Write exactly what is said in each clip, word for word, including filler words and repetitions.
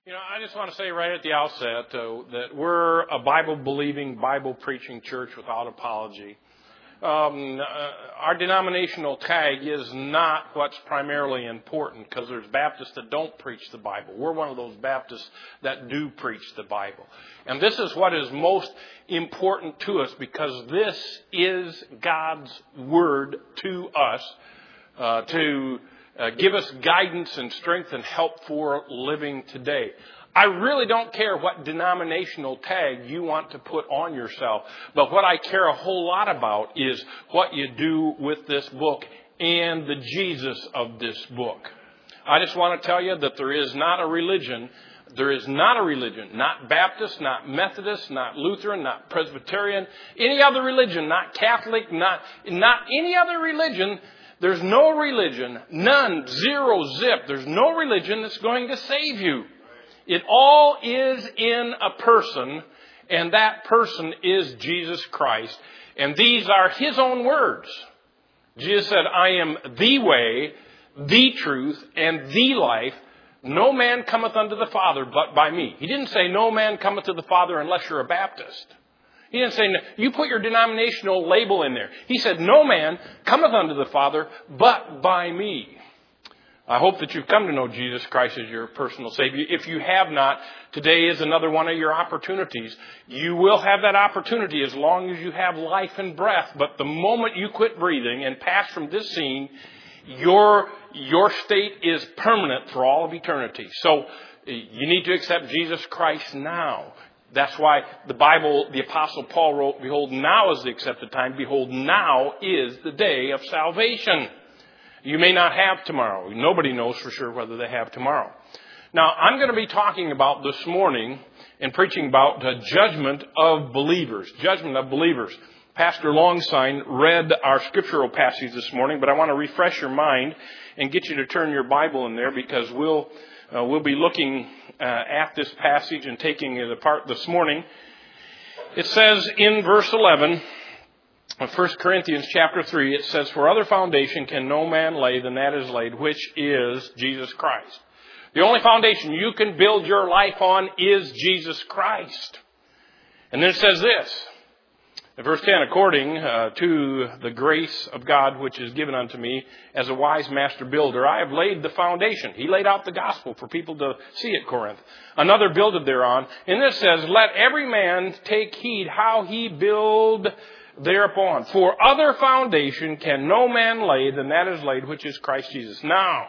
You know, I just want to say right at the outset uh, that we're a Bible-believing, Bible-preaching church without apology. Um, uh, our denominational tag is not what's primarily important, because there's Baptists that don't preach the Bible. We're one of those Baptists that do preach the Bible. And this is what is most important to us, because this is God's Word to us uh, to Uh, give us guidance and strength and help for living today. I really don't care what denominational tag you want to put on yourself, but what I care a whole lot about is what you do with this book and the Jesus of this book. I just want to tell you that there is not a religion, there is not a religion, not Baptist, not Methodist, not Lutheran, not Presbyterian, any other religion, not Catholic, not, not any other religion. There's no religion, none, zero, zip. There's no religion that's going to save you. It all is in a person, and that person is Jesus Christ. And these are His own words. Jesus said, I am the way, the truth, and the life. No man cometh unto the Father but by me. He didn't say no man cometh to the Father unless you're a Baptist. He didn't say, you put your denominational label in there. He said, no man cometh unto the Father but by me. I hope that you've come to know Jesus Christ as your personal Savior. If you have not, today is another one of your opportunities. You will have that opportunity as long as you have life and breath. But the moment you quit breathing and pass from this scene, your, your state is permanent for all of eternity. So you need to accept Jesus Christ now. That's why the Bible, the Apostle Paul wrote, behold, now is the accepted time. Behold, now is the day of salvation. You may not have tomorrow. Nobody knows for sure whether they have tomorrow. Now, I'm going to be talking about this morning and preaching about the judgment of believers. Judgment of believers. Pastor Longsign read our scriptural passage this morning, but I want to refresh your mind and get you to turn your Bible in there, because we'll uh, we'll be looking uh, at this passage and taking it apart this morning. It says in verse eleven of First Corinthians chapter three, it says, for other foundation can no man lay than that is laid, which is Jesus Christ. The only foundation you can build your life on is Jesus Christ. And then it says this, in verse ten, according uh, to the grace of God which is given unto me as a wise master builder, I have laid the foundation. He laid out the gospel for people to see at Corinth. Another builded thereon. And this says, let every man take heed how he build thereupon. For other foundation can no man lay than that is laid, which is Christ Jesus. Now,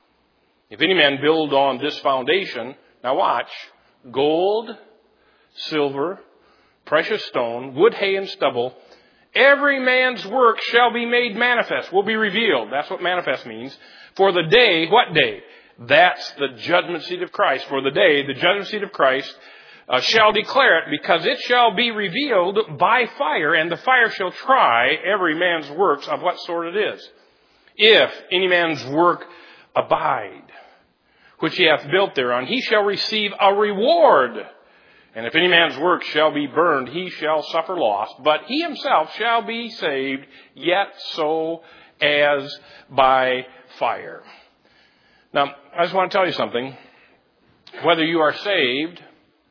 if any man build on this foundation, now watch, gold, silver, precious stone, wood, hay, and stubble, every man's work shall be made manifest, will be revealed. That's what manifest means. For the day, what day? That's the judgment seat of Christ. For the day, the judgment seat of Christ uh, shall declare it, because it shall be revealed by fire, and the fire shall try every man's works of what sort it is. If any man's work abide, which he hath built thereon, he shall receive a reward. And if any man's work shall be burned, he shall suffer loss, but he himself shall be saved, yet so as by fire. Now, I just want to tell you something. Whether you are saved,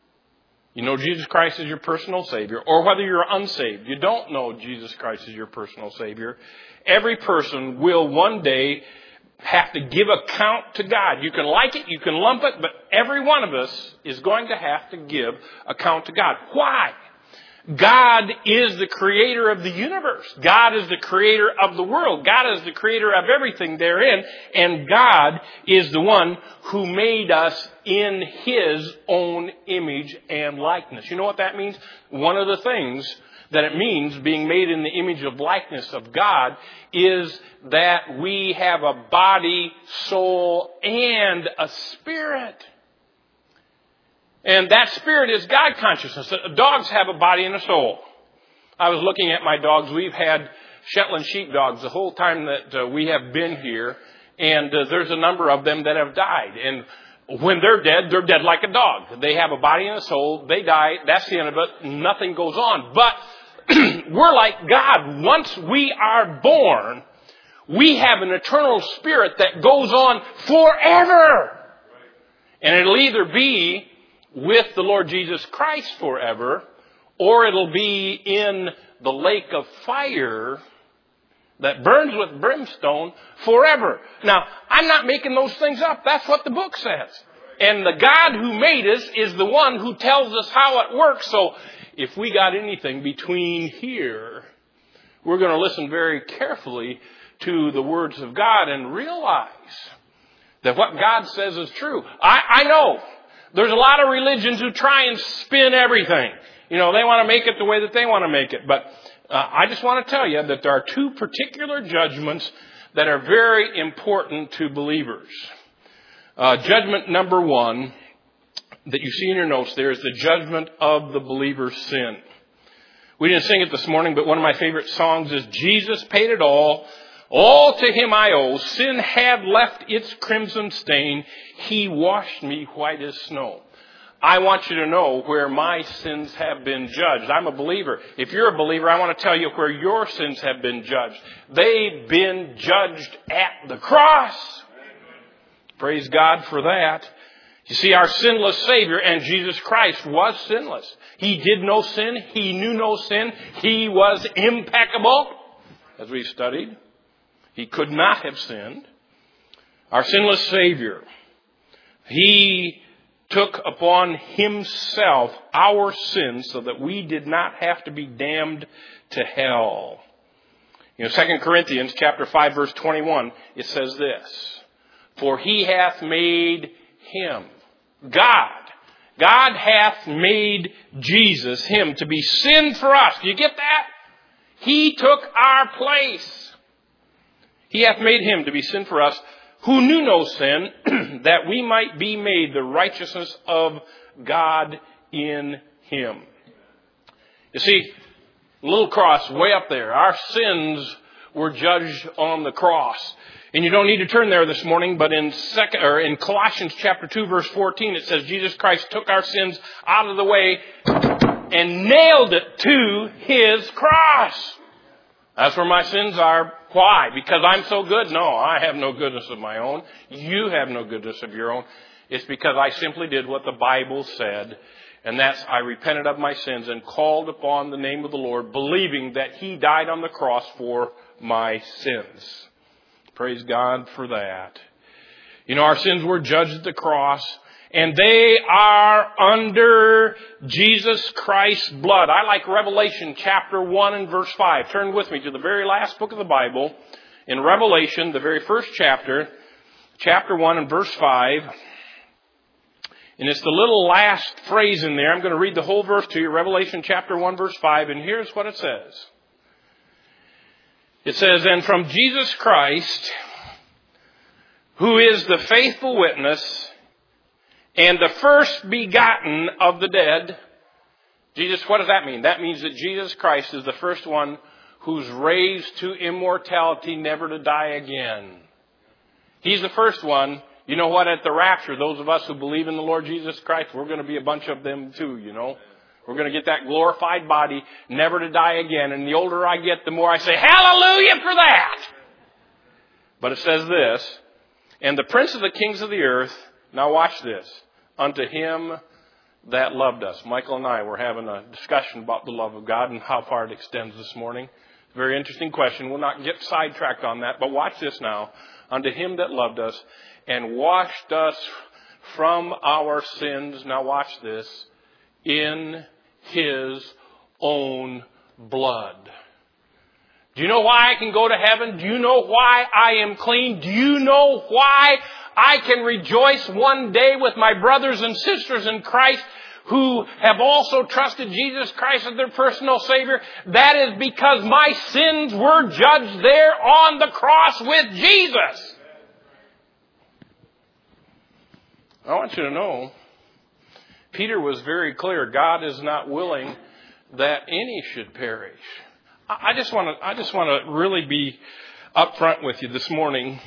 you know Jesus Christ is your personal Savior, or whether you're unsaved, you don't know Jesus Christ is your personal Savior, every person will one day have to give account to God. You can like it, you can lump it, but every one of us is going to have to give account to God. Why? God is the creator of the universe. God is the creator of the world. God is the creator of everything therein. And God is the one who made us in His own image and likeness. You know what that means? One of the things that it means, being made in the image of likeness of God, is that we have a body, soul, and a spirit. And that spirit is God consciousness. Dogs have a body and a soul. I was looking at my dogs. We've had Shetland sheepdogs the whole time that uh, we have been here. And uh, there's a number of them that have died. And when they're dead, they're dead like a dog. They have a body and a soul. They die. That's the end of it. Nothing goes on. But we're like God. Once we are born, we have an eternal spirit that goes on forever. And it'll either be with the Lord Jesus Christ forever, or it'll be in the lake of fire that burns with brimstone forever. Now, I'm not making those things up. That's what the book says. And the God who made us is the one who tells us how it works. So if we got anything between here, we're going to listen very carefully to the words of God and realize that what God says is true. I, I know there's a lot of religions who try and spin everything. You know, they want to make it the way that they want to make it. But uh, I just want to tell you that there are two particular judgments that are very important to believers. Uh, judgment number one that you see in your notes there is the judgment of the believer's sin. We didn't sing it this morning, but one of my favorite songs is Jesus paid it all. All to him I owe. Sin had left its crimson stain. He washed me white as snow. I want you to know where my sins have been judged. I'm a believer. If you're a believer, I want to tell you where your sins have been judged. They've been judged at the cross. Praise God for that. You see, our sinless Savior, and Jesus Christ was sinless. He did no sin. He knew no sin. He was impeccable, as we studied. He could not have sinned. Our sinless Savior, He took upon Himself our sins so that we did not have to be damned to hell. You know, Second Corinthians chapter five, verse twenty-one, it says this: For He hath made Him, God, God hath made Jesus, Him, to be sin for us. Do you get that? He took our place. He hath made Him to be sin for us, who knew no sin, that we might be made the righteousness of God in Him. You see, little cross way up there. Our sins were judged on the cross. And you don't need to turn there this morning, but in second, or in Colossians chapter two, verse fourteen, it says Jesus Christ took our sins out of the way and nailed it to His cross. That's where my sins are. Why? Because I'm so good? No, I have no goodness of my own. You have no goodness of your own. It's because I simply did what the Bible said. And that's, I repented of my sins and called upon the name of the Lord, believing that He died on the cross for my sins. Praise God for that. You know, our sins were judged at the cross, and they are under Jesus Christ's blood. I like Revelation chapter one and verse five. Turn with me to the very last book of the Bible. In Revelation, the very first chapter, chapter one and verse five. And it's the little last phrase in there. I'm going to read the whole verse to you. Revelation chapter one, verse five. And here's what it says. It says, And from Jesus Christ, who is the faithful witness and the first begotten of the dead. Jesus, what does that mean? That means that Jesus Christ is the first one who's raised to immortality, never to die again. He's the first one. You know what? At the rapture, those of us who believe in the Lord Jesus Christ, we're going to be a bunch of them too, you know. We're going to get that glorified body, never to die again. And the older I get, the more I say, hallelujah for that. But it says this, And the prince of the kings of the earth, now watch this, unto Him that loved us. Michael and I were having a discussion about the love of God and how far it extends this morning. Very interesting question. We'll not get sidetracked on that, but watch this now. Unto Him that loved us and washed us from our sins, now watch this, in His own blood. Do you know why I can go to heaven? Do you know why I am clean? Do you know why I can rejoice one day with my brothers and sisters in Christ who have also trusted Jesus Christ as their personal Savior? That is because my sins were judged there on the cross with Jesus. I want you to know, Peter was very clear. God is not willing that any should perish. I just want to, I just want to really be upfront with you this morning.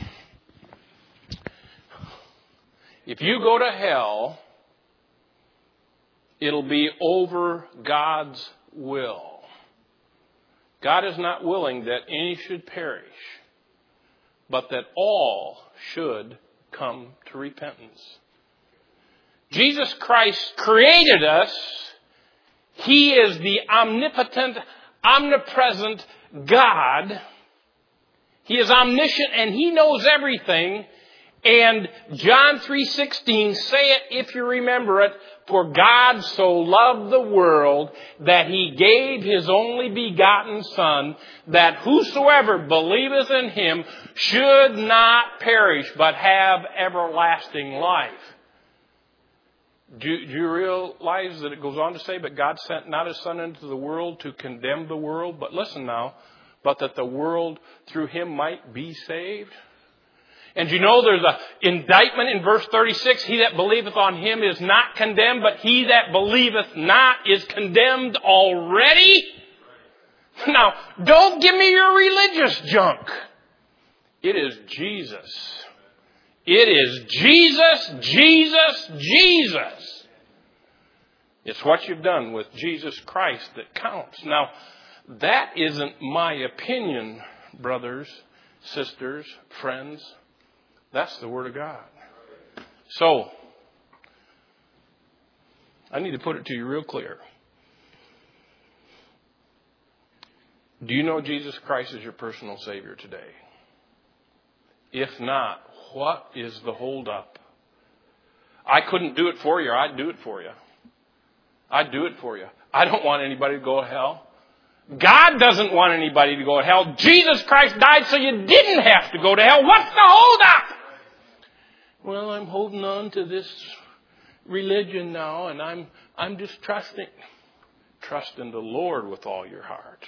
If you go to hell, it'll be over God's will. God is not willing that any should perish, but that all should come to repentance. Jesus Christ created us. He is the omnipotent, omnipresent God. He is omniscient and He knows everything. And John three sixteen, say it if you remember it, for God so loved the world that He gave His only begotten Son, that whosoever believeth in Him should not perish, but have everlasting life. Do, do you realize that it goes on to say, but God sent not His Son into the world to condemn the world, but listen now, but that the world through Him might be saved? And you know there's an indictment in verse thirty-six. He that believeth on Him is not condemned, but he that believeth not is condemned already. Now, don't give me your religious junk. It is Jesus. It is Jesus, Jesus, Jesus. It's what you've done with Jesus Christ that counts. Now, that isn't my opinion, brothers, sisters, friends. That's the Word of God. So, I need to put it to you real clear. Do you know Jesus Christ is your personal Savior today? If not, what is the holdup? I couldn't do it for you, or I'd do it for you. I'd do it for you. I don't want anybody to go to hell. God doesn't want anybody to go to hell. Jesus Christ died so you didn't have to go to hell. What's the holdup? Well, I'm holding on to this religion now, and I'm I'm just trusting. Trust in the Lord with all your heart.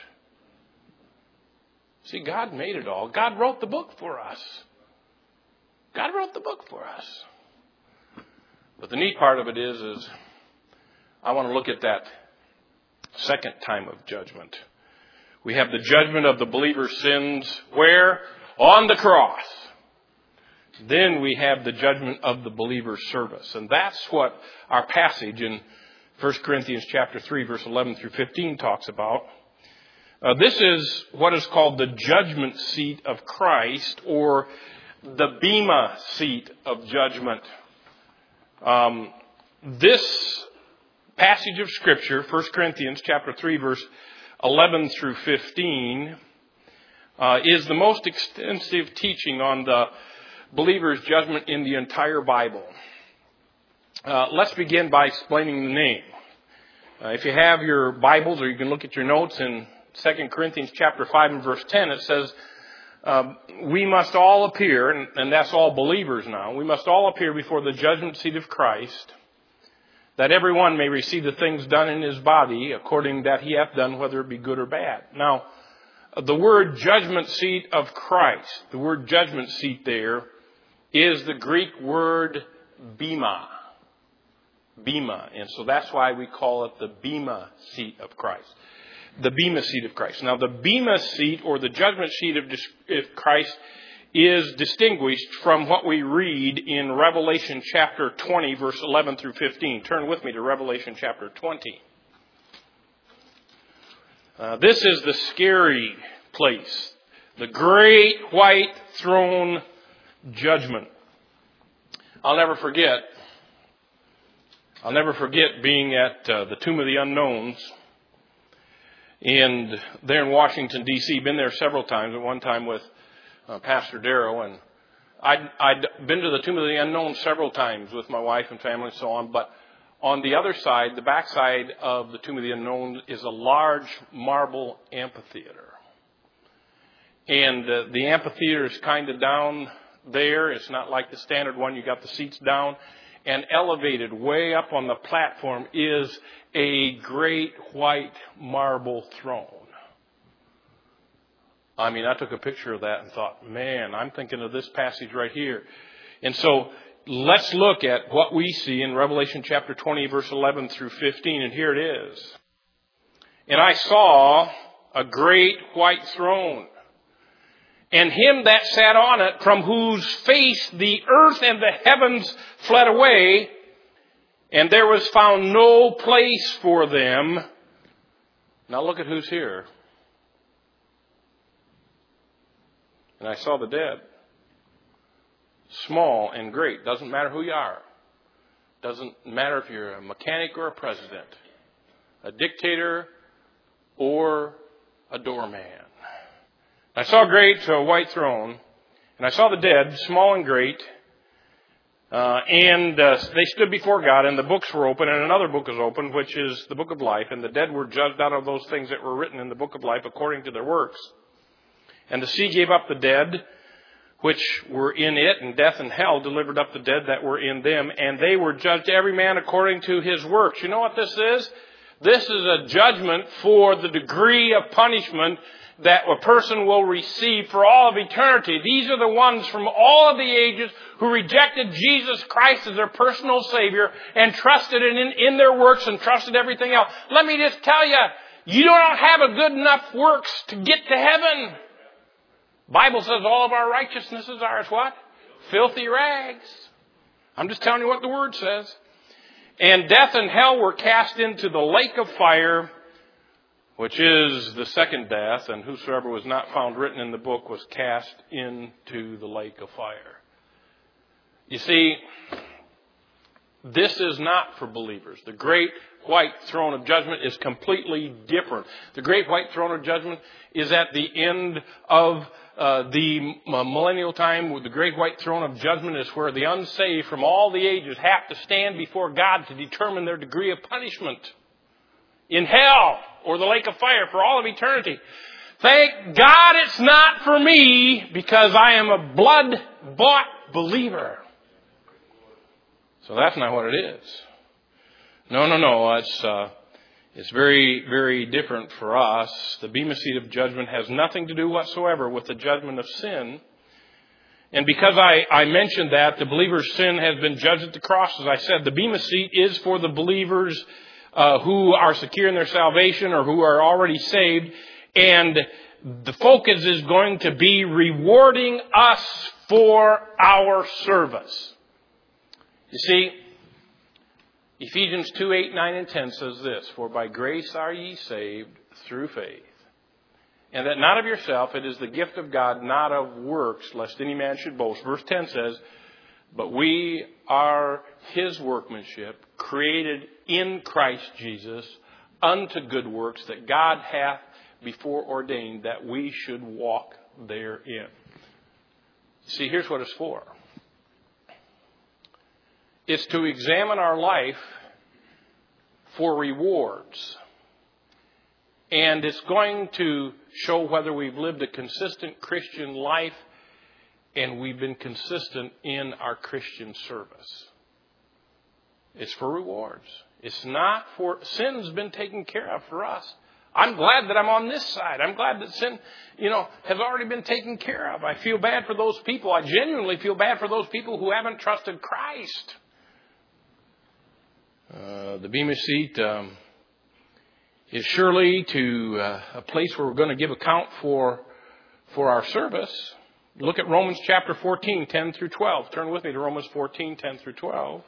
See, God made it all. God wrote the book for us. God wrote the book for us. But the neat part of it is, is I want to look at that second time of judgment. We have the judgment of the believer's sins where? On the cross. Then we have the judgment of the believer's service. And that's what our passage in First Corinthians chapter three, verse eleven through fifteen talks about. Uh, this is what is called the judgment seat of Christ, or the bema seat of judgment. Um, this passage of Scripture, First Corinthians chapter three, verse eleven through fifteen, uh, is the most extensive teaching on the believer's judgment in the entire Bible. Uh, let's begin by explaining the name. Uh, if you have your Bibles, or you can look at your notes in Second Corinthians chapter five and verse ten, it says, uh, we must all appear, and, and that's all believers now, we must all appear before the judgment seat of Christ, that every one may receive the things done in his body according that he hath done, whether it be good or bad. Now, the word judgment seat of Christ, the word judgment seat there, is the Greek word bema. Bema. And so that's why we call it the bema seat of Christ. The bema seat of Christ. Now, the bema seat, or the judgment seat of Christ, is distinguished from what we read in Revelation chapter twenty, verse eleven through fifteen. Turn with me to Revelation chapter twenty. Uh, this is the scary place. The great white throne judgment. I'll never forget. I'll never forget being at uh, the Tomb of the Unknowns, and there in Washington, D C Been there several times. At one time with uh, Pastor Darrow, and I'd, I'd been to the Tomb of the Unknown several times with my wife and family and so on. But on the other side, the backside of the Tomb of the Unknown, is a large marble amphitheater. And uh, the amphitheater is kind of down there. It's not like the standard one. You got the seats down. And elevated way up on the platform is a great white marble throne. I mean, I took a picture of that and thought, man, I'm thinking of this passage right here. And so let's look at what we see in Revelation chapter twenty, verse eleven through fifteen. And here it is. And I saw a great white throne, and him that sat on it, from whose face the earth and the heavens fled away, and there was found no place for them. Now look at who's here. And I saw the dead, small and great, doesn't matter who you are, Doesn't matter if you're a mechanic or a president, a dictator or a doorman. I saw a great uh, white throne, and I saw the dead, small and great, uh, and uh, they stood before God, and the books were open, and another book was open, which is the book of life, and the dead were judged out of those things that were written in the book of life according to their works. And the sea gave up the dead which were in it, and death and hell delivered up the dead that were in them, and they were judged every man according to his works. You know what this is? This is a judgment for the degree of punishment that a person will receive for all of eternity. These are the ones from all of the ages who rejected Jesus Christ as their personal Savior and trusted in, in their works and trusted everything else. Let me just tell you, you don't have a good enough works to get to heaven. Bible says all of our righteousnesses are as what? Filthy rags. I'm just telling you what the Word says. And death and hell were cast into the lake of fire, which is the second death, and whosoever was not found written in the book was cast into the lake of fire. You see, this is not for believers. The great white throne of judgment is completely different. The great white throne of judgment is at the end of uh, the millennial time. The great white throne of judgment is where the unsaved from all the ages have to stand before God to determine their degree of punishment in hell or the lake of fire for all of eternity. Thank God it's not for me, because I am a blood-bought believer. So that's not what it is. No, no, no. It's uh, it's very, very different for us. The Bema Seat of judgment has nothing to do whatsoever with the judgment of sin. And because I, I mentioned that, the believer's sin has been judged at the cross. As I said, the Bema Seat is for the believers uh, who are secure in their salvation or who are already saved. And the focus is going to be rewarding us for our service. You see, Ephesians two, eight, nine, and ten says this, "For by grace are ye saved through faith, and that not of yourself, it is the gift of God, not of works, lest any man should boast." Verse ten says, "But we are his workmanship, created in Christ Jesus, unto good works, that God hath before ordained that we should walk therein." See, here's what it's for. It's to examine our life for rewards. And it's going to show whether we've lived a consistent Christian life and we've been consistent in our Christian service. It's for rewards. It's not for... Sin's been taken care of for us. I'm glad that I'm on this side. I'm glad that sin, you know, has already been taken care of. I feel bad for those people. I genuinely feel bad for those people who haven't trusted Christ. Uh, the Bema Seat um, is surely to uh, a place where we're going to give account for for our service. Look at Romans chapter fourteen, ten through twelve. Turn with me to Romans fourteen, ten through twelve.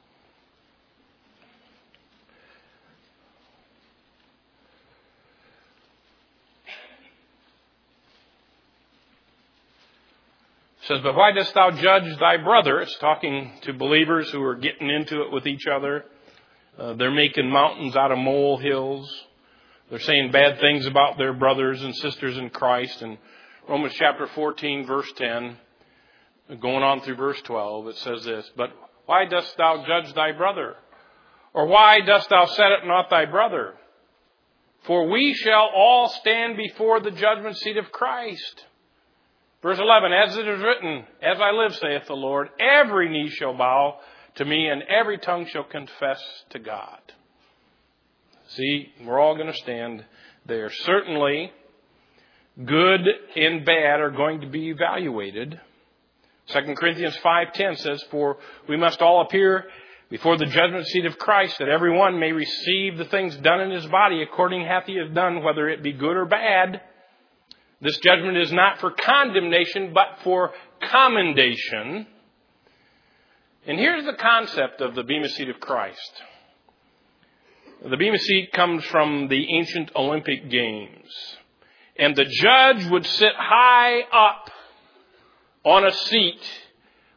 It says, "But why dost thou judge thy brother?" It's talking to believers who are getting into it with each other. Uh, they're making mountains out of molehills. They're saying bad things about their brothers and sisters in Christ. And Romans chapter fourteen, verse ten, going on through verse twelve, it says this, "But why dost thou judge thy brother? Or why dost thou set up not thy brother? For we shall all stand before the judgment seat of Christ." Verse eleven, "As it is written, as I live, saith the Lord, every knee shall bow to me, and every tongue shall confess to God." See, we're all going to stand there. Certainly, good and bad are going to be evaluated. Second Corinthians five ten says, "For we must all appear before the judgment seat of Christ, that every one may receive the things done in his body according hath he has done, whether it be good or bad." This judgment is not for condemnation, but for commendation. And here's the concept of the Bema Seat of Christ. The Bema Seat comes from the ancient Olympic Games. And the judge would sit high up on a seat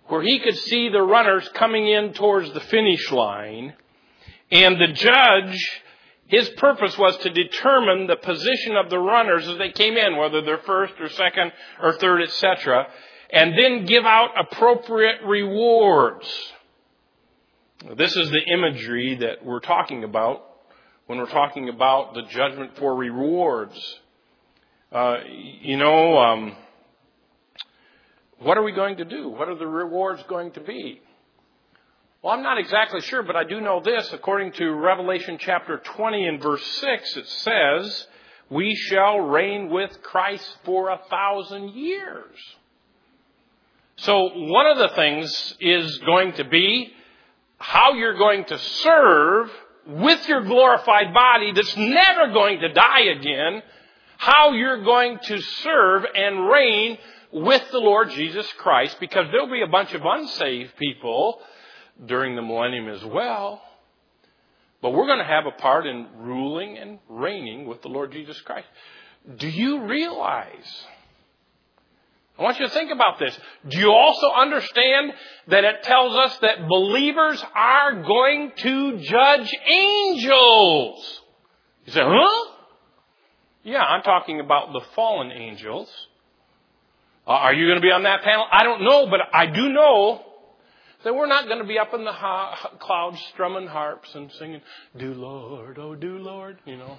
where he could see the runners coming in towards the finish line. And the judge, his purpose was to determine the position of the runners as they came in, whether they're first or second or third, et cetera, and then give out appropriate rewards. This is the imagery that we're talking about when we're talking about the judgment for rewards. Uh, you know, um, what are we going to do? What are the rewards going to be? Well, I'm not exactly sure, but I do know this. According to Revelation chapter twenty and verse six, it says, we shall reign with Christ for a thousand years. So one of the things is going to be how you're going to serve with your glorified body that's never going to die again, how you're going to serve and reign with the Lord Jesus Christ, because there'll be a bunch of unsaved people during the millennium as well. But we're going to have a part in ruling and reigning with the Lord Jesus Christ. Do you realize? I want you to think about this. Do you also understand that it tells us that believers are going to judge angels? You say, huh? Yeah, I'm talking about the fallen angels. Uh, are you going to be on that panel? I don't know, but I do know that we're not going to be up in the ha- clouds strumming harps and singing, do Lord, oh do Lord, you know.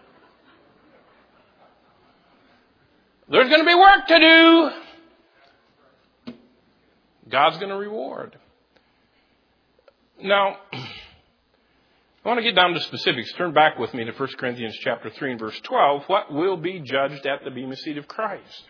There's going to be work to do. God's going to reward. Now, I want to get down to specifics. Turn back with me to First Corinthians chapter three and verse twelve. What will be judged at the bema seat of Christ?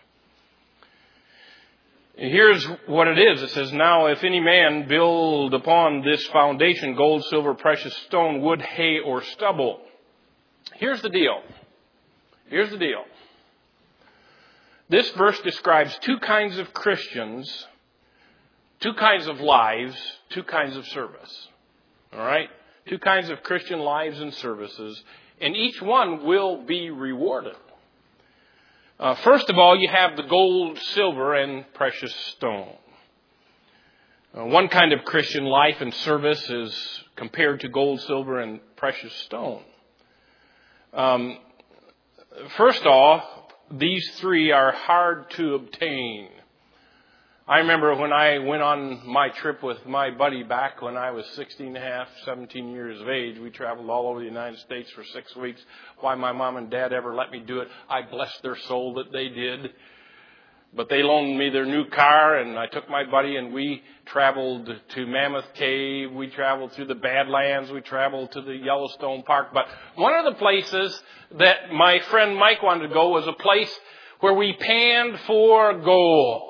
Here's what it is. It says, now if any man build upon this foundation gold, silver, precious stone, wood, hay, or stubble. Here's the deal. Here's the deal. This verse describes two kinds of Christians, two kinds of lives, two kinds of service. All right? Two kinds of Christian lives and services. And each one will be rewarded. Uh, first of all, you have the gold, silver, and precious stone. Uh, one kind of Christian life and service is compared to gold, silver, and precious stone. Um, first off, these three are hard to obtain. I remember when I went on my trip with my buddy back when I was sixteen and a half, seventeen years of age. We traveled all over the United States for six weeks. Why my mom and dad ever let me do it, I blessed their soul that they did. But they loaned me their new car, and I took my buddy, and we traveled to Mammoth Cave. We traveled through the Badlands. We traveled to the Yellowstone Park. But one of the places that my friend Mike wanted to go was a place where we panned for gold.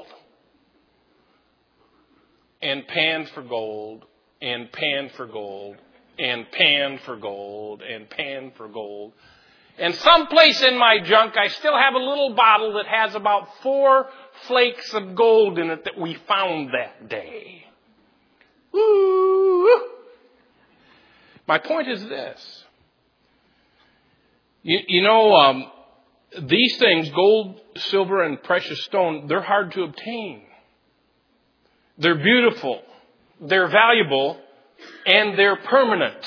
And panned for gold, and panned for gold, and panned for gold, and panned for gold. And someplace in my junk, I still have a little bottle that has about four flakes of gold in it that we found that day. Woo! My point is this. You, you know, um, these things, gold, silver, and precious stone, they're hard to obtain. They're beautiful, they're valuable, and they're permanent.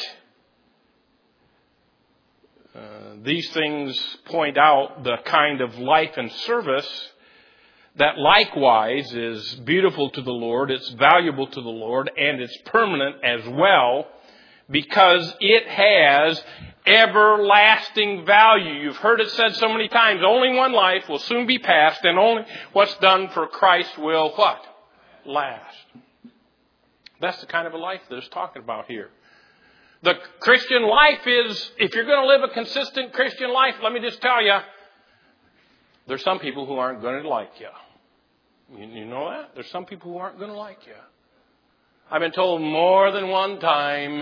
Uh, these things point out the kind of life and service that likewise is beautiful to the Lord, it's valuable to the Lord, and it's permanent as well, because it has everlasting value. You've heard it said so many times, only one life will soon be past, and only what's done for Christ will what? Last. That's the kind of a life that it's talking about here. The Christian life is, if you're going to live a consistent Christian life, let me just tell you, there's some people who aren't going to like you. You, you know that? There's some people who aren't going to like you. I've been told more than one time,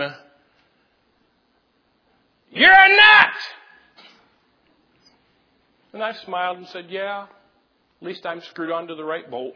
you're a nut! And I smiled and said, yeah, at least I'm screwed onto the right bolt.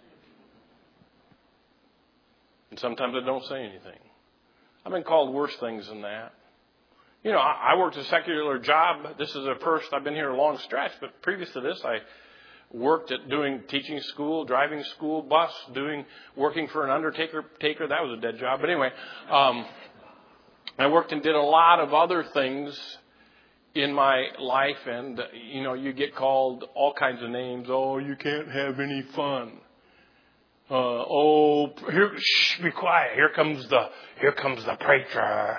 And sometimes I don't say anything. I've been called worse things than that. You know, I worked a secular job. This is the first, I've been here a long stretch, but previous to this, I worked at doing teaching school, driving school bus, doing working for an undertaker. Taker, that was a dead job. But anyway, um, I worked and did a lot of other things in my life, and you know, you get called all kinds of names. Oh, you can't have any fun. Uh, oh, here, shh, be quiet. Here comes the here comes the preacher.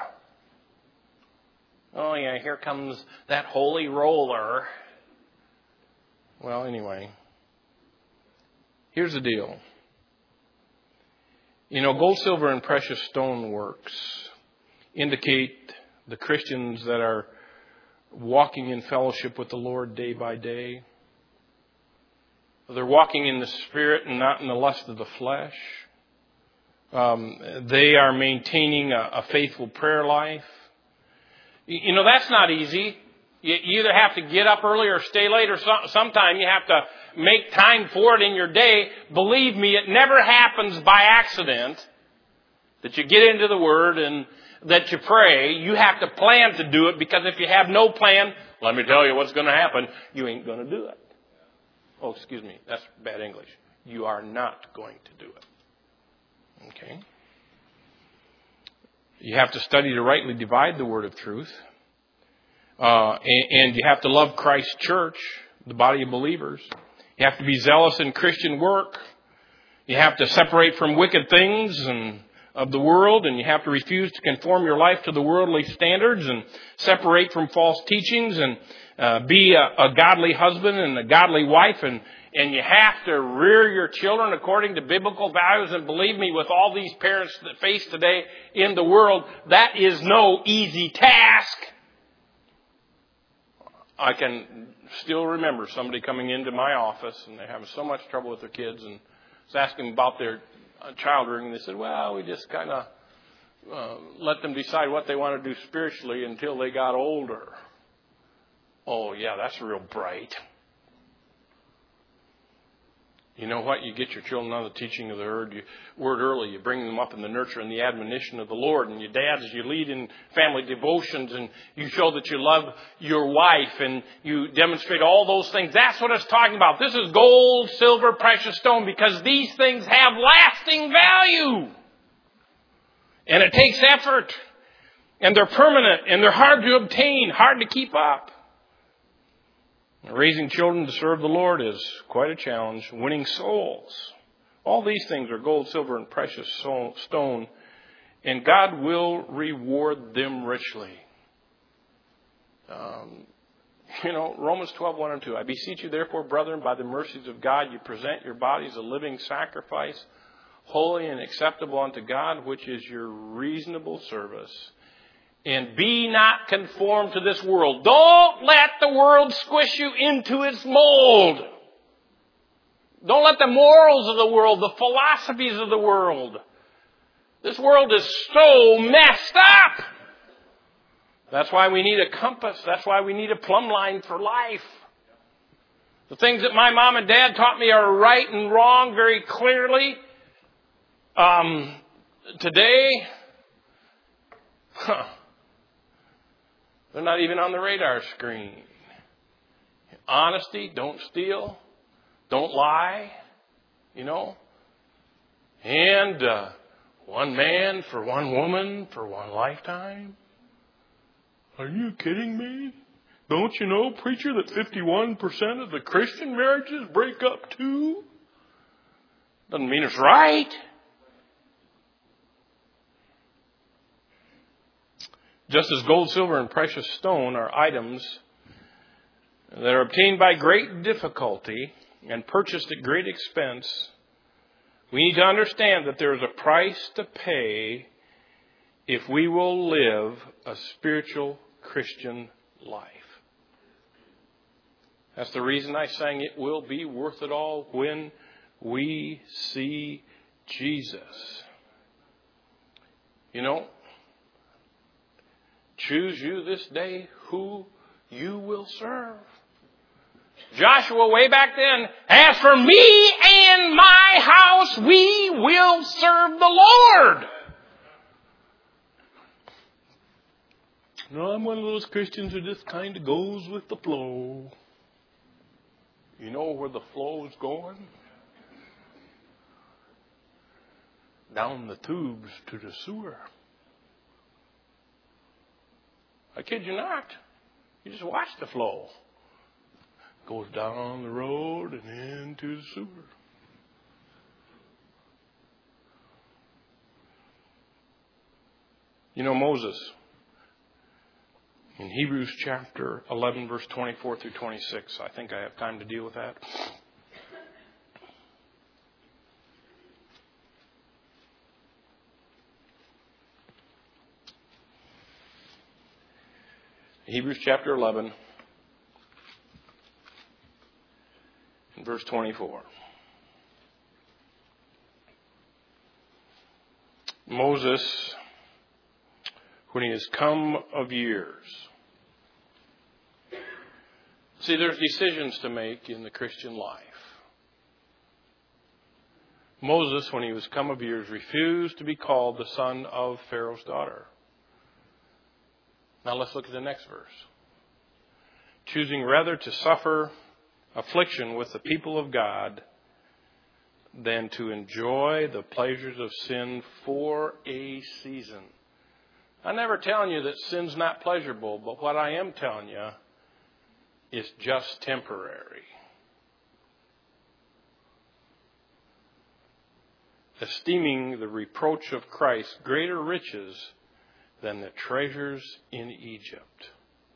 Oh yeah, here comes that holy roller. Well, anyway, here's the deal. You know, gold, silver, and precious stone works indicate the Christians that are walking in fellowship with the Lord day by day. They're walking in the Spirit and not in the lust of the flesh. Um, they are maintaining a, a faithful prayer life. You know, that's not easy. You either have to get up early or stay late, or sometime you have to make time for it in your day. Believe me, it never happens by accident that you get into the Word and that you pray. You have to plan to do it, because if you have no plan, let me tell you what's going to happen. You ain't going to do it. Oh, excuse me. That's bad English. You are not going to do it. Okay? You have to study to rightly divide the word of truth. Uh, and, and you have to love Christ's church, the body of believers. You have to be zealous in Christian work. You have to separate from wicked things and of the world, and you have to refuse to conform your life to the worldly standards and separate from false teachings, and uh, be a, a godly husband and a godly wife, and, and you have to rear your children according to biblical values. And believe me, with all these parents that face today in the world, that is no easy task. I can still remember somebody coming into my office, and they're having so much trouble with their kids, and I was asking about their child rearing, and they said, well, we just kind of uh, let them decide what they want to do spiritually until they got older. Oh, yeah, that's real bright. You know what? You get your children on the teaching of the word, you, word early. You bring them up in the nurture and the admonition of the Lord. And your dads, you lead in family devotions, and you show that you love your wife, and you demonstrate all those things. That's what it's talking about. This is gold, silver, precious stone, because these things have lasting value. And it takes effort. And they're permanent, and they're hard to obtain, hard to keep up. Raising children to serve the Lord is quite a challenge. Winning souls. All these things are gold, silver, and precious stone. And God will reward them richly. Um, you know, Romans twelve, one and two. I beseech you, therefore, brethren, by the mercies of God, you present your bodies a living sacrifice, holy and acceptable unto God, which is your reasonable service. And be not conformed to this world. Don't let the world squish you into its mold. Don't let the morals of the world, the philosophies of the world. This world is so messed up. That's why we need a compass. That's why we need a plumb line for life. The things that my mom and dad taught me are right and wrong very clearly. Um, today, huh. They're not even on the radar screen. Honesty, don't steal, don't lie, you know. And uh, one man for one woman for one lifetime. Are you kidding me? Don't you know, preacher, that fifty-one percent of the Christian marriages break up too? Doesn't mean it's right. Just as gold, silver, and precious stone are items that are obtained by great difficulty and purchased at great expense, we need to understand that there is a price to pay if we will live a spiritual Christian life. That's the reason I sang it will be worth it all when we see Jesus. You know, choose you this day who you will serve. Joshua way back then, as for me and my house, we will serve the Lord. No, I'm one of those Christians who just kind of goes with the flow. You know where the flow is going? Down the tubes to the sewer. I kid you not. You just watch the flow. It goes down the road and into the sewer. You know Moses, in Hebrews chapter eleven, verse twenty-four through twenty-six, I think I have time to deal with that. Hebrews chapter eleven, and verse twenty-four. Moses, when he has come of years. See, there's decisions to make in the Christian life. Moses, when he was come of years, refused to be called the son of Pharaoh's daughter. Now let's look at the next verse. Choosing rather to suffer affliction with the people of God than to enjoy the pleasures of sin for a season. I'm never telling you that sin's not pleasurable, but what I am telling you is just temporary. Esteeming the reproach of Christ greater riches than the treasures in Egypt.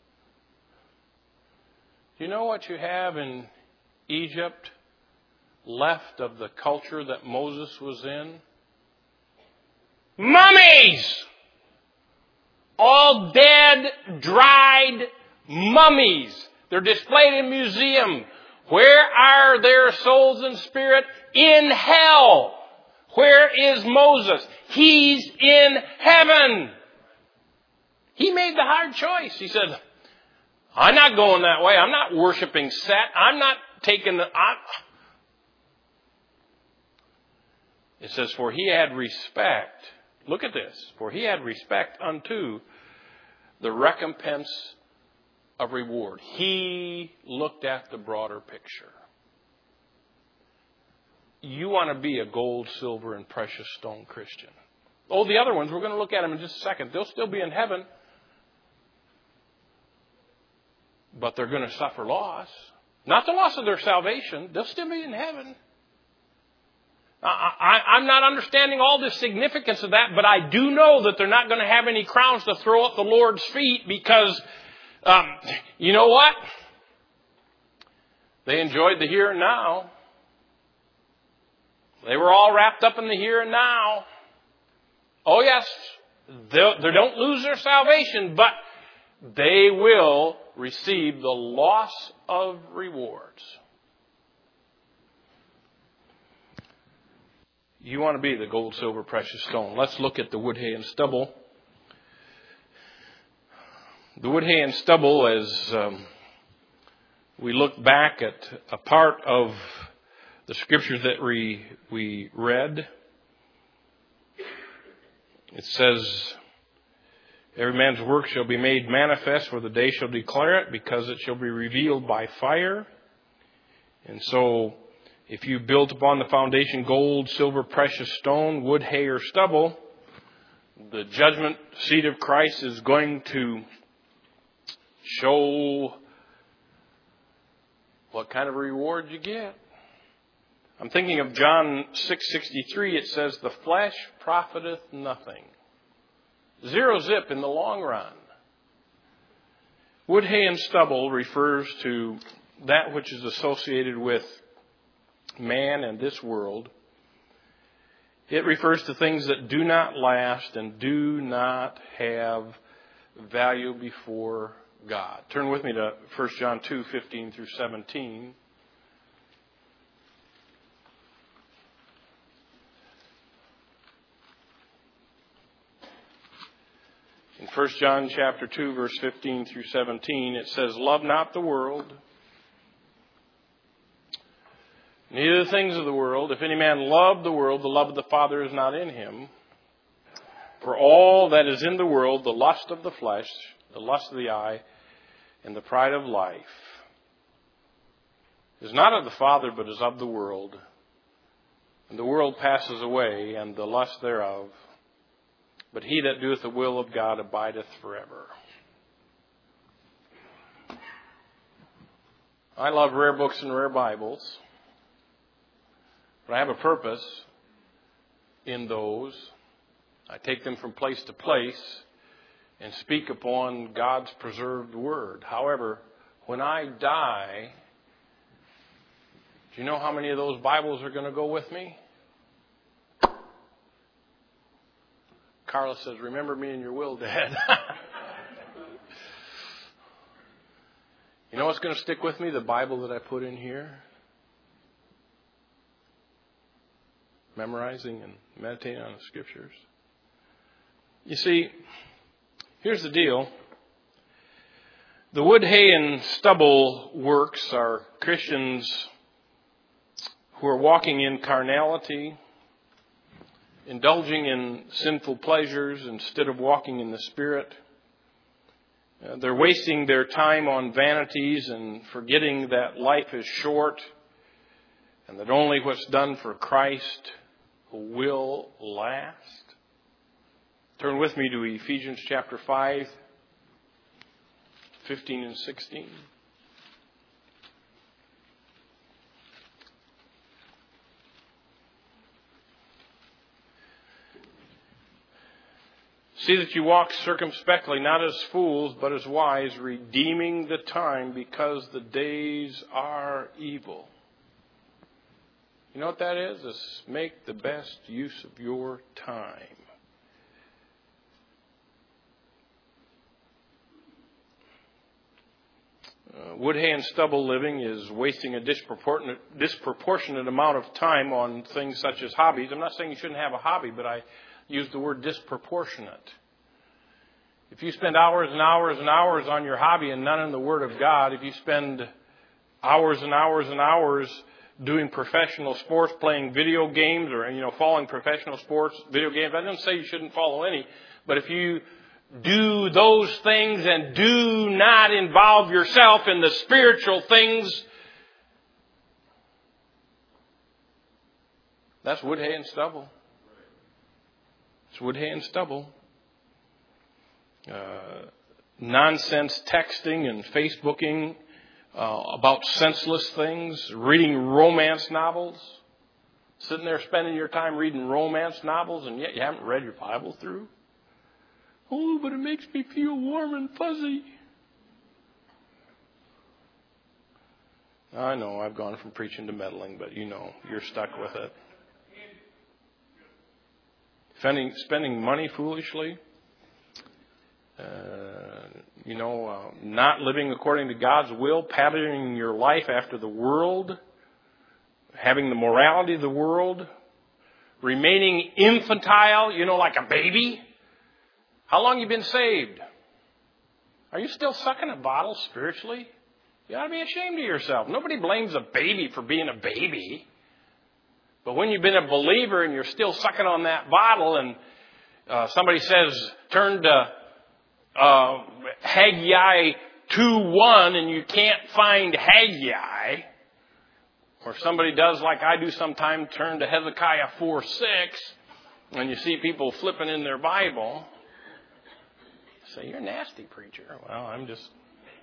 Do you know what you have in Egypt left of the culture that Moses was in? Mummies! All dead, dried mummies. They're displayed in a museum. Where are their souls and spirit? In hell. Where is Moses? He's in heaven. He made the hard choice. He said, I'm not going that way. I'm not worshiping Set. I'm not taking the... I'm... It says, for he had respect. Look at this. For he had respect unto the recompense of reward. He looked at the broader picture. You want to be a gold, silver, and precious stone Christian. Oh, the other ones, we're going to look at them in just a second. They'll still be in heaven. But they're going to suffer loss. Not the loss of their salvation. They'll still be in heaven. I, I, I'm not understanding all the significance of that, but I do know that they're not going to have any crowns to throw at the Lord's feet because, um, you know what? They enjoyed the here and now. They were all wrapped up in the here and now. Oh, yes, they don't lose their salvation, but they will receive the loss of rewards. You want to be the gold, silver, precious stone. Let's look at the wood, hay, and stubble. The wood, hay, and stubble, as um, we look back at a part of the scriptures that we, we read, it says, every man's work shall be made manifest, for the day shall declare it, because it shall be revealed by fire. And so, if you built upon the foundation gold, silver, precious stone, wood, hay, or stubble, the judgment seat of Christ is going to show what kind of reward you get. I'm thinking of John six sixty-three. It says, the flesh profiteth nothing. Zero zip in the long run. Wood, hay, and stubble refers to that which is associated with man and this world. It refers to things that do not last and do not have value before God. Turn with me to First John two fifteen through seventeen. In First John chapter two, verse fifteen through seventeen, it says, love not the world, neither the things of the world. If any man love the world, the love of the Father is not in him. For all that is in the world, the lust of the flesh, the lust of the eye, and the pride of life, is not of the Father, but is of the world. And the world passes away, and the lust thereof. But he that doeth the will of God abideth forever. I love rare books and rare Bibles. But I have a purpose in those. I take them from place to place and speak upon God's preserved word. However, when I die, do you know how many of those Bibles are going to go with me? Carla says, remember me in your will, Dad. You know what's going to stick with me? The Bible that I put in here. Memorizing and meditating on the Scriptures. You see, here's the deal. The wood, hay, and stubble works are Christians who are walking in carnality, indulging in sinful pleasures instead of walking in the Spirit. Uh, they're wasting their time on vanities and forgetting that life is short and that only what's done for Christ will last. Turn with me to Ephesians chapter five, fifteen and sixteen. See that you walk circumspectly, not as fools, but as wise, redeeming the time because the days are evil. You know what that is? It's make the best use of your time. Uh, wood, hay, and stubble living is wasting a disproportionate, disproportionate amount of time on things such as hobbies. I'm not saying you shouldn't have a hobby, but I use the word disproportionate. If you spend hours and hours and hours on your hobby and none in the Word of God, if you spend hours and hours and hours doing professional sports, playing video games, or, you know, following professional sports, video games, I don't say you shouldn't follow any, but if you do those things and do not involve yourself in the spiritual things, that's wood, hay, and stubble. It's wood, hay, and stubble. Uh, nonsense texting and Facebooking uh, about senseless things, reading romance novels, sitting there spending your time reading romance novels, and yet you haven't read your Bible through. Oh, but it makes me feel warm and fuzzy. I know, I've gone from preaching to meddling, but you know, you're stuck with it. Spending, spending money foolishly. Uh, you know, uh, not living according to God's will, patterning your life after the world, having the morality of the world, remaining infantile, you know, like a baby. How long have you been saved? Are you still sucking a bottle spiritually? You ought to be ashamed of yourself. Nobody blames a baby for being a baby. But when you've been a believer and you're still sucking on that bottle and uh, somebody says, turn to uh, Haggai two one and you can't find Haggai, or somebody does like I do sometimes, turn to Hezekiah four six, and you see people flipping in their Bible, say, you're a nasty preacher. Well, I'm just...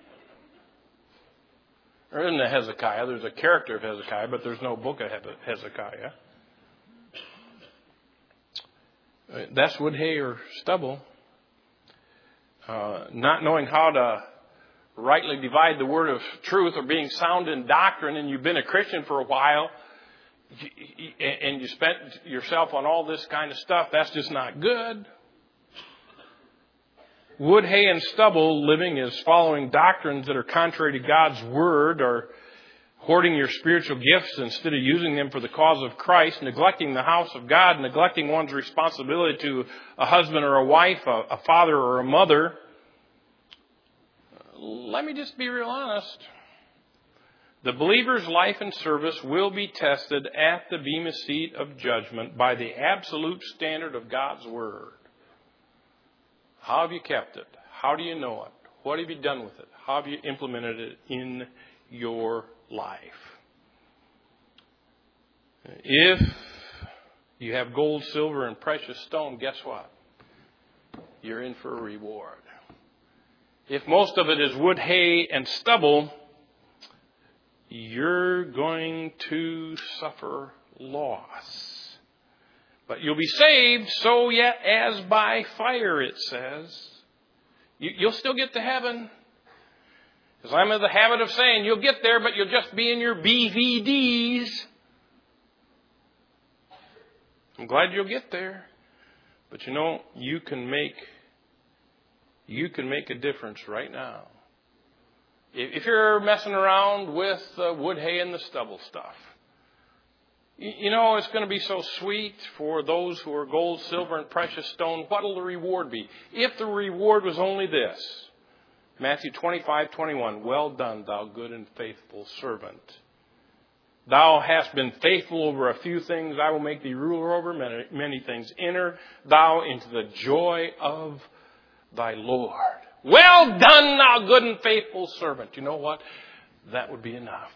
There isn't a Hezekiah. There's a character of Hezekiah, but there's no book of Hezekiah. That's wood, hay, or stubble. Uh, not knowing how to rightly divide the word of truth, or being sound in doctrine, and you've been a Christian for a while, and you spent yourself on all this kind of stuff, that's just not good. Wood, hay, and stubble living is following doctrines that are contrary to God's word, or hoarding your spiritual gifts instead of using them for the cause of Christ, neglecting the house of God, neglecting one's responsibility to a husband or a wife, a, a father or a mother. Let me just be real honest. The believer's life and service will be tested at the bema seat of judgment by the absolute standard of God's word. How have you kept it? How do you know it? What have you done with it? How have you implemented it in your life? If you have gold, silver, and precious stone, guess what? You're in for a reward. If most of it is wood, hay, and stubble, you're going to suffer loss. But you'll be saved, so yet as by fire, it says. You, you'll still get to heaven. Because I'm in the habit of saying you'll get there, but you'll just be in your B V Ds. I'm glad you'll get there. But you know, you can make you can make a difference right now. If you're messing around with the wood, hay, and the stubble stuff, you know, it's going to be so sweet for those who are gold, silver, and precious stone. What will the reward be? If the reward was only this, Matthew twenty-five twenty-one, well done, thou good and faithful servant. Thou hast been faithful over a few things. I will make thee ruler over many, many things. Enter thou into the joy of thy Lord. Well done, thou good and faithful servant. You know what? That would be enough.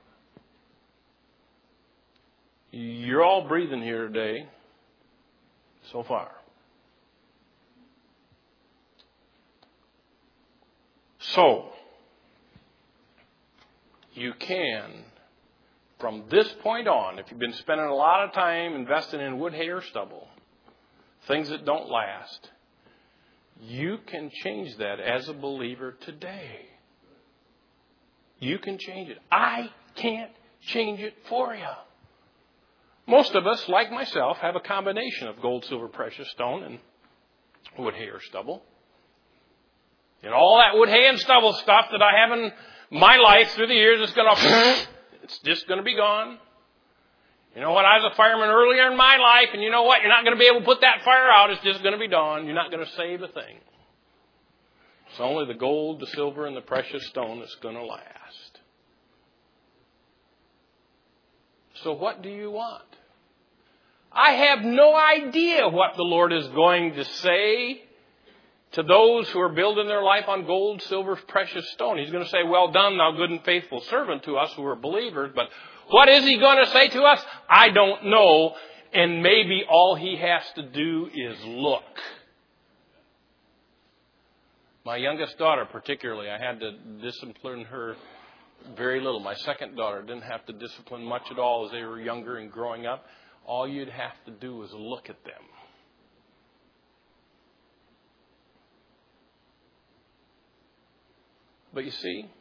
You're all breathing here today so far. So, you can, from this point on, if you've been spending a lot of time investing in wood, hay, or stubble, things that don't last, you can change that as a believer today. You can change it. I can't change it for you. Most of us, like myself, have a combination of gold, silver, precious stone, and wood, hay, or stubble. And all that wood, hay, and stubble stuff that I have in my life through the years is going to, it's just going to be gone. You know what? I was a fireman earlier in my life, and you know what? You're not going to be able to put that fire out. It's just going to be gone. You're not going to save a thing. It's only the gold, the silver, and the precious stone that's going to last. So what do you want? I have no idea what the Lord is going to say to those who are building their life on gold, silver, precious stone. He's going to say, well done, thou good and faithful servant, to us who are believers. But what is he going to say to us? I don't know. And maybe all he has to do is look. My youngest daughter particularly, I had to discipline her very little. My second daughter didn't have to discipline much at all as they were younger and growing up. All you'd have to do was look at them. But you see,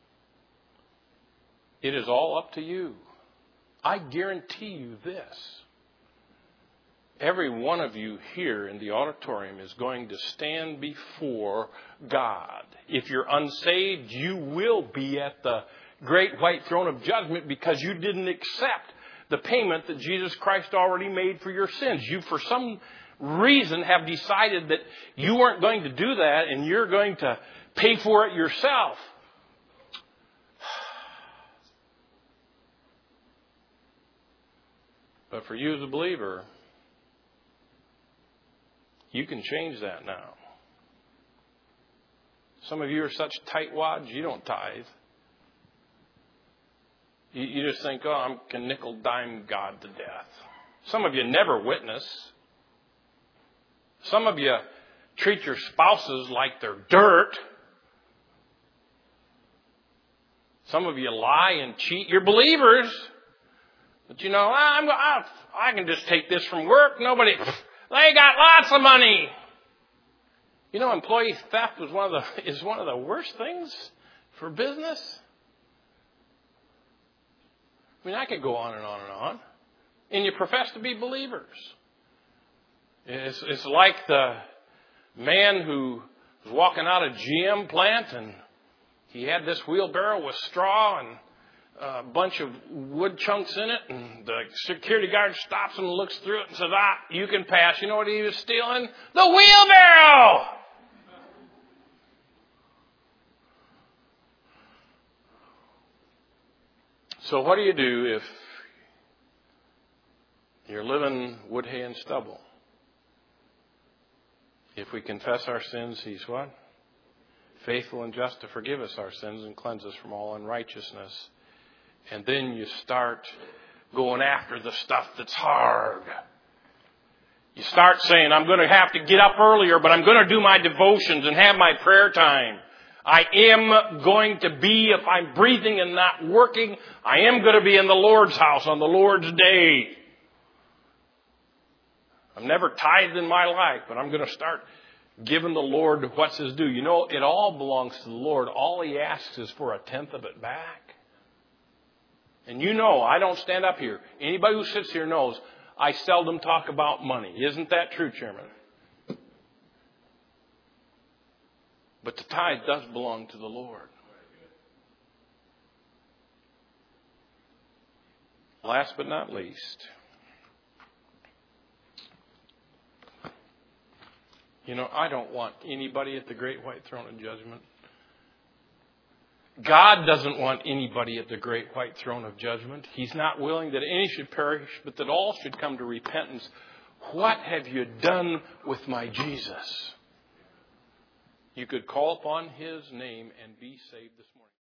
it is all up to you. I guarantee you this. Every one of you here in the auditorium is going to stand before God. If you're unsaved, you will be at the great white throne of judgment because you didn't accept the payment that Jesus Christ already made for your sins. You, for some reason, have decided that you weren't going to do that and you're going to pay for it yourself. But for you as a believer, you can change that now. Some of you are such tightwads, you don't tithe. You, you just think, oh, I can nickel dime God to death. Some of you never witness. Some of you treat your spouses like they're dirt. Some of you lie and cheat. You're believers. But you know, I'm, I, I can just take this from work. Nobody, they got lots of money. You know, employee theft was one of the, is one of the worst things for business. I mean, I could go on and on and on. And you profess to be believers. It's, it's like the man who was walking out of G M plant and he had this wheelbarrow with straw and a bunch of wood chunks in it, and the security guard stops him and looks through it and says, ah, you can pass. You know what he was stealing? The wheelbarrow! So what do you do if you're living wood, hay, and stubble? If we confess our sins, he's what? Faithful and just to forgive us our sins and cleanse us from all unrighteousness. And then you start going after the stuff that's hard. You start saying, I'm going to have to get up earlier, but I'm going to do my devotions and have my prayer time. I am going to be, if I'm breathing and not working, I am going to be in the Lord's house on the Lord's day. I've never tithed in my life, but I'm going to start giving the Lord what's His due. You know, it all belongs to the Lord. All He asks is for a tenth of it back. And you know, I don't stand up here. Anybody who sits here knows I seldom talk about money. Isn't that true, Chairman? But the tithe does belong to the Lord. Last but not least, you know, I don't want anybody at the great white throne of judgment. God doesn't want anybody at the great white throne of judgment. He's not willing that any should perish, but that all should come to repentance. What have you done with my Jesus? You could call upon His name and be saved this morning.